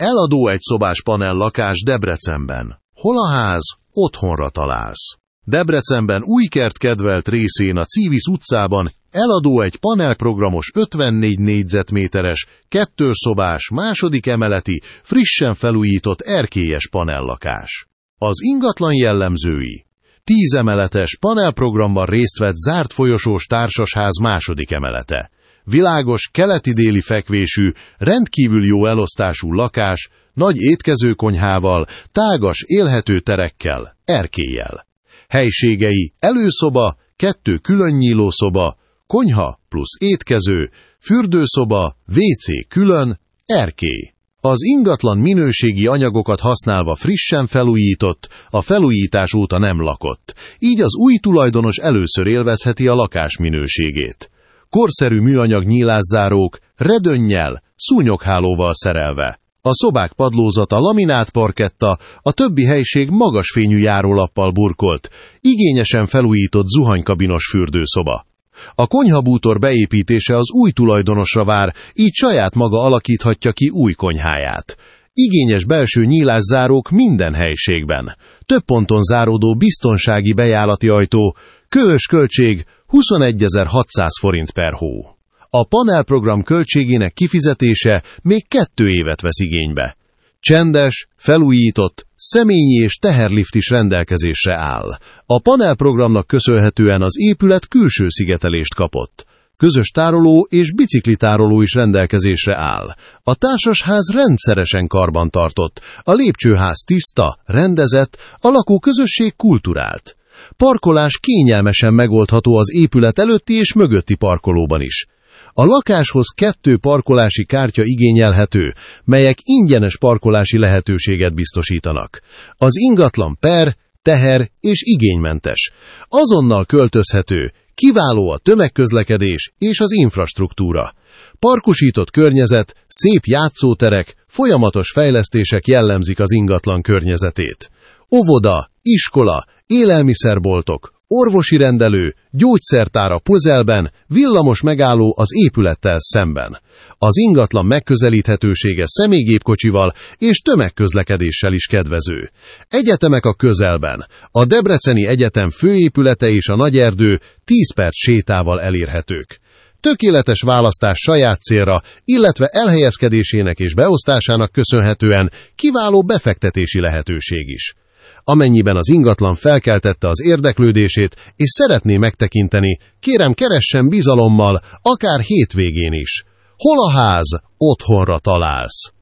Eladó egyszobás panel lakás Debrecenben. Hol a ház? Otthonra találsz. Debrecenben Újkert kedvelt részén a Civisz utcában eladó egy panelprogramos 54 négyzetméteres, 2 szobás, második emeleti, frissen felújított erkélyes panellakás. Az ingatlan jellemzői: 10 emeletes panelprogramban részt vett zárt folyosós társasház második emelete. Világos, keleti-déli fekvésű, rendkívül jó elosztású lakás, nagy étkezőkonyhával, tágas, élhető terekkel, erkéllyel. Helységei: előszoba, 2 különnyíló szoba, konyha plusz étkező, fürdőszoba, WC külön, erkély. Az ingatlan minőségi anyagokat használva frissen felújított, a felújítás óta nem lakott, így az új tulajdonos először élvezheti a lakás minőségét. Korszerű műanyag nyílászárók, redönnyel, szúnyoghálóval szerelve. A szobák padlózata laminát parketta, a többi helység magas fényű járólappal burkolt, igényesen felújított zuhanykabinos fürdőszoba. A konyhabútor beépítése az új tulajdonosra vár, így saját maga alakíthatja ki új konyháját. Igényes belső nyílászárók minden helységben. Több ponton záródó biztonsági bejárati ajtó, köhös költség 21.600 forint per hó. A panelprogram költségének kifizetése még 2 évet vesz igénybe. Csendes, felújított, személyi és teherlift is rendelkezésre áll. A panelprogramnak köszönhetően az épület külső szigetelést kapott. Közös tároló és biciklitároló is rendelkezésre áll. A társasház rendszeresen karbantartott, a lépcsőház tiszta, rendezett, a lakóközösség kulturált. Parkolás kényelmesen megoldható az épület előtti és mögötti parkolóban is. A lakáshoz 2 parkolási kártya igényelhető, melyek ingyenes parkolási lehetőséget biztosítanak. Az ingatlan teher és igénymentes. Azonnal költözhető, kiváló a tömegközlekedés és az infrastruktúra. Parkosított környezet, szép játszóterek, folyamatos fejlesztések jellemzik az ingatlan környezetét. Óvoda, iskola, élelmiszerboltok, orvosi rendelő, gyógyszertár a közelben, villamos megálló az épülettel szemben. Az ingatlan megközelíthetősége személygépkocsival és tömegközlekedéssel is kedvező. Egyetemek a közelben. A Debreceni Egyetem főépülete és a Nagyerdő 10 perc sétával elérhetők. Tökéletes választás saját célra, illetve elhelyezkedésének és beosztásának köszönhetően kiváló befektetési lehetőség is. Amennyiben az ingatlan felkeltette az érdeklődését és szeretné megtekinteni, kérem, keressen bizalommal, akár hétvégén is. Hol a ház? Otthonra találsz.